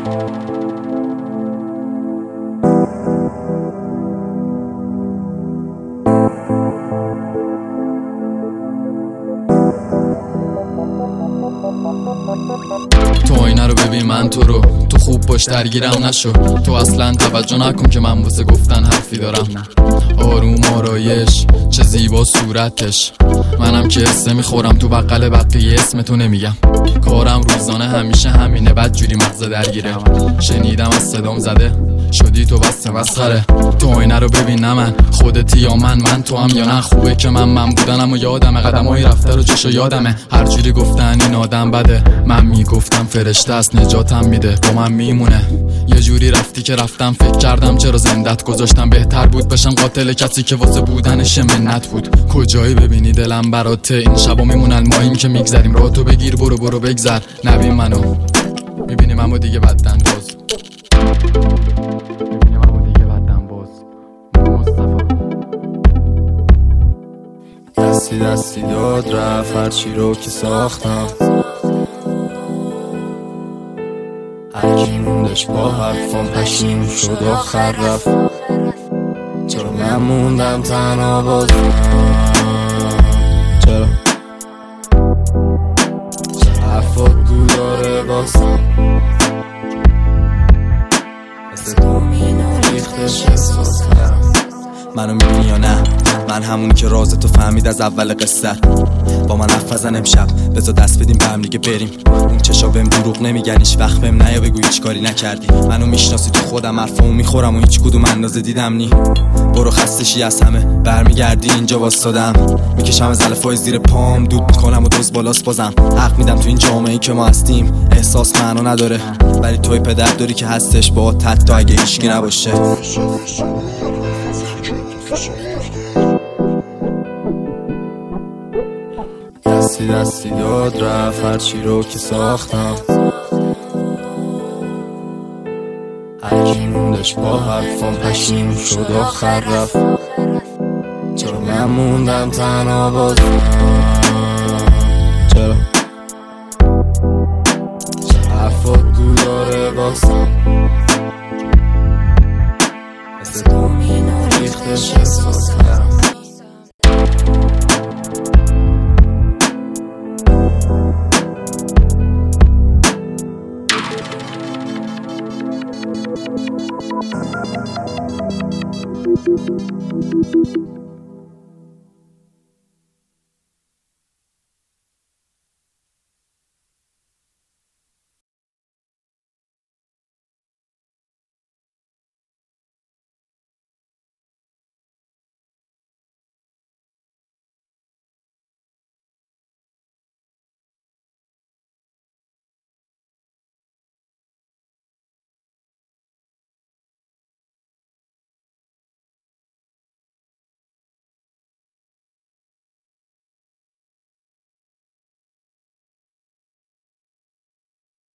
تو آینه رو ببین من تو رو، تو خوب باش درگیرم نشو، تو اصلا توجه نکن که من واسه گفتن حرفی دارم. آروم آرایش چه زیبا صورتش، منم که حسه میخورم تو بغل بقیه اسمتو نمیگم. کارم روزانه همیشه همینه، بدجوری مغز درگیره. شنیدم از صدام زده شدی تو بس مسخره. تو آینه رو ببین نه من خودتی یا من تو هم یا نه. خوبه که من بودنم و یادمه، قدمای رفته رو چشو یادمه. هر جوری گفتن این آدم بده، من میگفتم فرشته است نجاتم میده، با من میمونه. یه جوری رفتی که رفتم فکر کردم چرا زندت گذاشتم، بهتر بود بشم قاتل کسی که واسه بودنش منت بود. کجایی ببینی دلم براته، این شبا میمونن ما این که میگذریم. راه تو بگیر برو بگذر، نبین منو میبینیم اما دیگه بدن باز. دستی داد رفت هرچی رو که ساختم، هرکی موندش با حرفام پشیم شد آخر رفت. چرا من موندم تنها بازم، چرا حرفات گو داره بازم، مثل دومینو ریختش احساس کرد. منو میبینی یا نه؟ من همونی که رازتو فهمید از اول قصه. با من حرف بزن امشب، بذار دست بدیم به هم دیگه بریم. اون چشا بهم دروغ نمیگن، هیچ وقت بهم نیا بگو هیچ کاری نکردی. منو میشناسی تو خودم، حرفامو میخورم و هیچ کدوم اندازه دیدم نی. برو خستشی از همه برمیگردی اینجا واسادم، میکشم از الفای زیر پام دود میکنم و دوز بالاست بازم. حق میدم تو این جامعه‌ای که ما هستیم احساس معنا نداره، ولی توی پدر داری که هستش با حتی اگه هیچکی نباشه. دستی داد رفت هرچی رو که ساختم، هرکی موندش با حرفام پشیم شد آخر رفت. چرا من موندم تنها بازم، چرا حرفات گو داره بازم، مثل دومینو ریختش احساس کرد. Thank you.